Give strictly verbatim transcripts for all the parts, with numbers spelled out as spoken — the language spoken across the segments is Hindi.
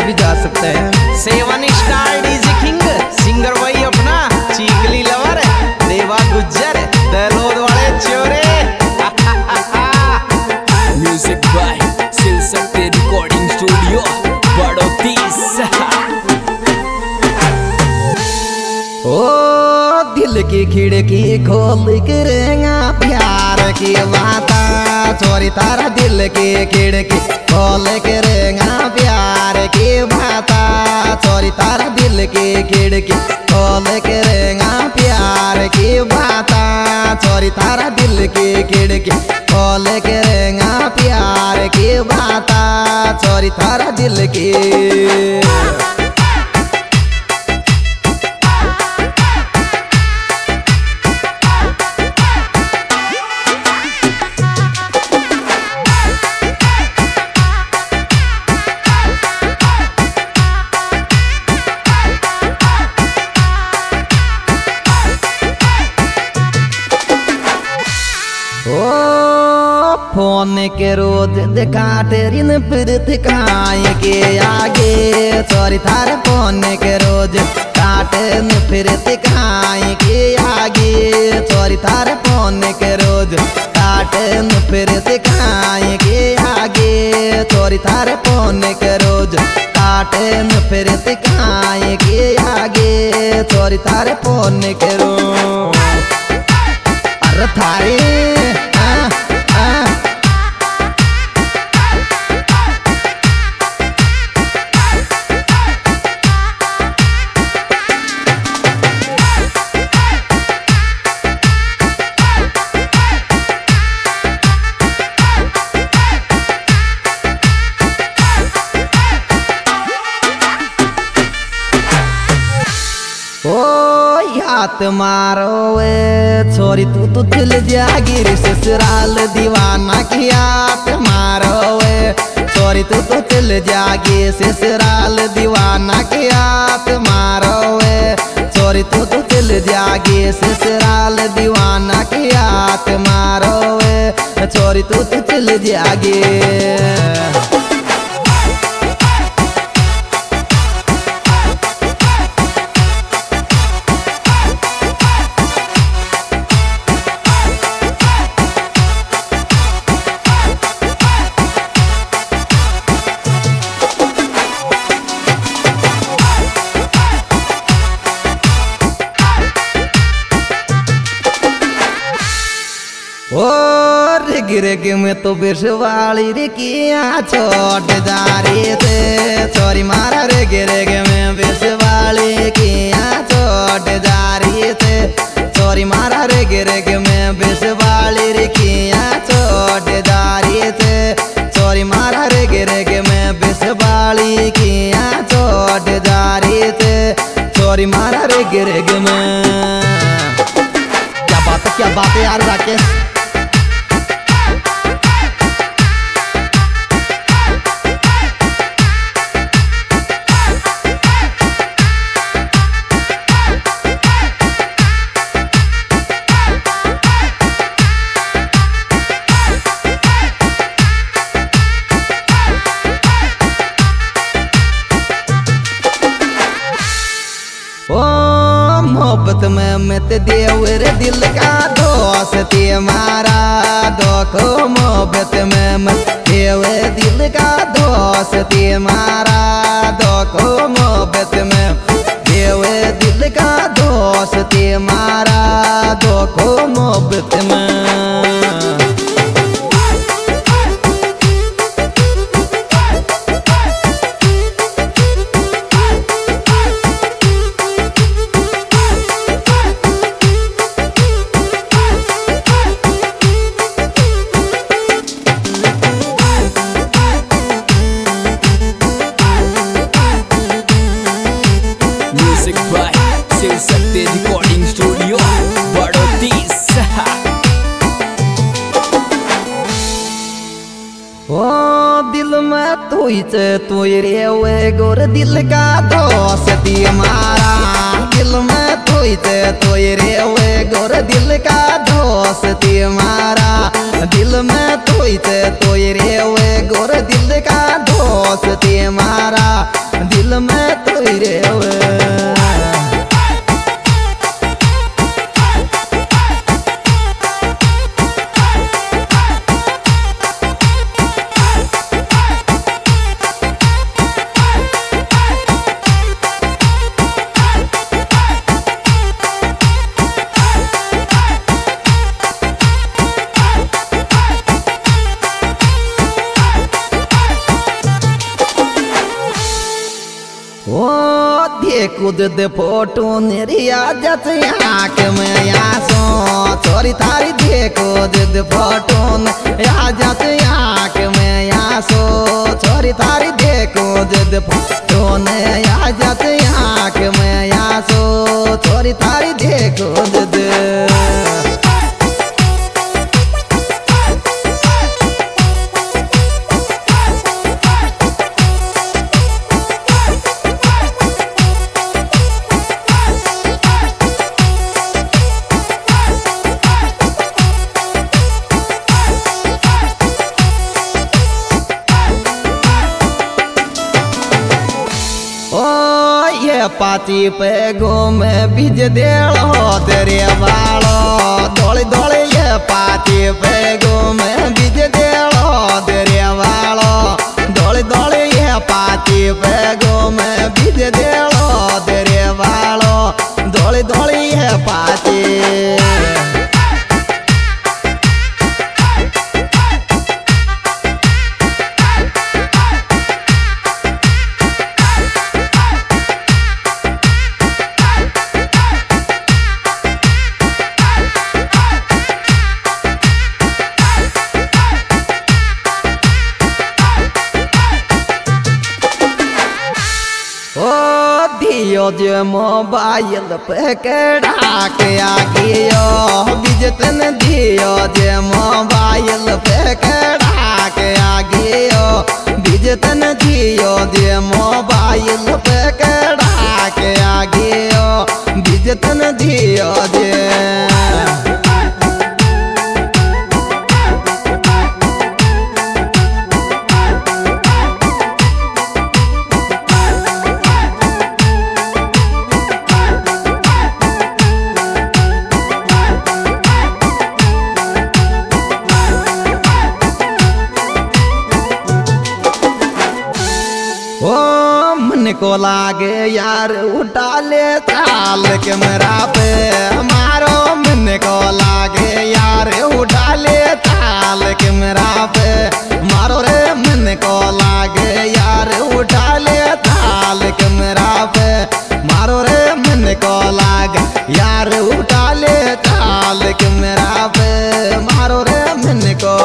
भी जा सकते हैं। Seven star DJ king singer वही अपना चीकली लवर देवा गुज्जर दलोद वाले चोरे। म्यूजिक बाय सिल सकते रिकॉर्डिंग स्टूडियो बड़ौतीस। ओ दिल की खिड़की खोल करेगा प्यार की बाता, चोरी तारा दिल की खिड़की खोल करेगा प्यार की बाता, चोरी तारा दिल की खिड़की खोल करेगा प्यार की बाता, चोरी तारा दिल की खिड़की खोल करेगा प्यार की बाता, चोरी तारा दिल की। फोन के रोज दिखा तेरी न फिर दिखाए के आगे, सॉरी थारे फोन के रोज काटे न फिर दिखाए के आगे, सॉरी थारे फोन के रोज काटे न फिर दिखाए के आगे, सॉरी थारे फोन के रोज काटे न फिर दिखाए के आगे, सॉरी थारे फोन के रोज। अरे थारे आ, आ, हाथ मारो वे छोरी तू तो दिल जागिर ससुराल दीवाना की हाथ मारो वे छोरी तू तो दिल जागी ससुराल दीवाना की हाथ मारो वे छोरी तू तो दिल जागी ससुराल दीवाना की हाथ मारो वे छोरी तू तो दिल जागी। और गिर गिर में तो बिरवाली रे किया छोट जा रही थे, सॉरी मारा रे गिर गिर में बिरवाली किया छोट जा रही थे, सॉरी मारा रे गिर गिर में बिरवाली रे किया छोट जा रही थे, सॉरी मारा रे गिर गिर में बिरवाली किया छोट जा रही थे, सॉरी मारा रे गिर गिर में। क्या बात है क्या बात है यार राकेश। ओ मोहब्बत में मत देव रे दिल का दोस्त मारा दोखो, मोहब्बत में मत देव दिल का दोस्त मारा दोखो, मोहब्बत में देव दिल का दोस्त मारा दोखो, मोहब्बत में। म्यूजिक बाय सिल सकते रिकॉर्डिंग स्टूडियो बड़ौतीस। ओ दिल में तू ही तू रे वे गोर दिल का दोस्त मारा, दिल में तू ही तू रे वे गोर दिल का दोस्त मारा, दिल में तू ही तू रे वे गोर दिल का दोस्त मारा, कोई रे कूद दे फोटो नेरिया जत आँख में आसो छोरी थारी देखो दे फोटो या जत आँख में आसो छोरी थारी देखो दे फोटो या जत आँख में आसो छोरी थारी देखो दे पाती पे घूमे बीज देड़ो तेरे बालो दौड़ी दौड़ी ये पाती पे घूमे बीज देड़ो तेरे बालो दौड़ी दौड़ी ये पाती पे घूमे बीज देड़ो तेरे बालो दौड़ी दौड़ी ये पाती दियो जो मोबाइल पे कड़ा के आ गयो बिजतन दियो जो मोबाइल पे कड़ा के आ गयो बिजतन दियो जो मोबाइल पे कड़ा के आ गयो बिजतन दियो जो को लागे यार उठा ले ताल कैमरा पे मारो मन को लागे यार उठा ले ताल कैमरा पे मारो रे मन को लागे यार उठा ले ताल कैमरा पे मारो रे मन को लागे यार उठा ले ताल कैमरा पे मारो रे मन को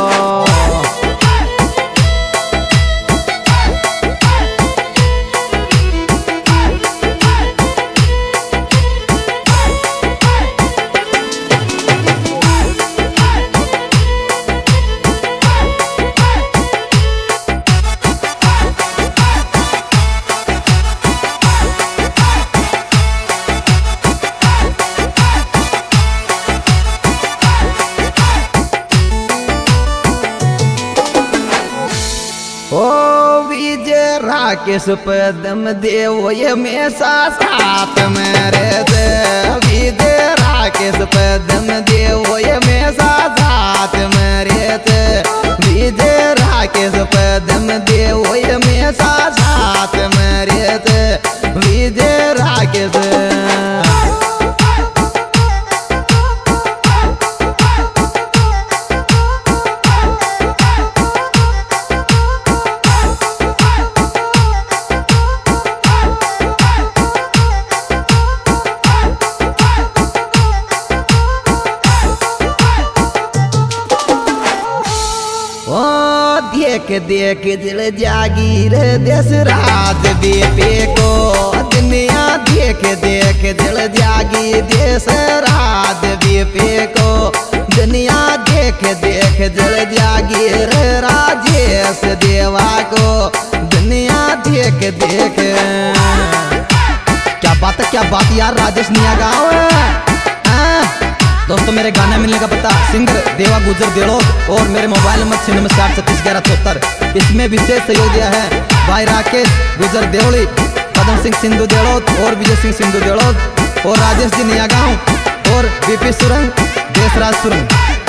राकेश पे दम दे वो ये मेसा साथ मेरे दे विदे राकेश पे दम दे वो ये मेसा साथ मेरे दे विदे राकेश पे दम दे वो ये मेसा साथ मेरे दे विदे राकेश देख देख दिल जागीर देश राज बेपे को दुनिया देख देख दिल जागी देश राज बेपे को दुनिया देख देख दिल जागीर राजेश देवा को दुनिया देख देख क्या बात है क्या बात यार राजेश निया गाँव दोस्तों मेरे गाने मिलने का पता सिंगर देवा गुजर देड़ोद और मेरे मोबाइल नंबर छियानवे साठ छत्तीस ग्यारह चौहत्तर। इसमें विशेष सहयोग दिया है भाई राकेश गुजर देवली, पदम सिंह सिंधु देड़ोत और विजय सिंह सिंधु देड़ोत और राजेश जी निया गाँव और बीपी सुरंग देशराज सुरंग।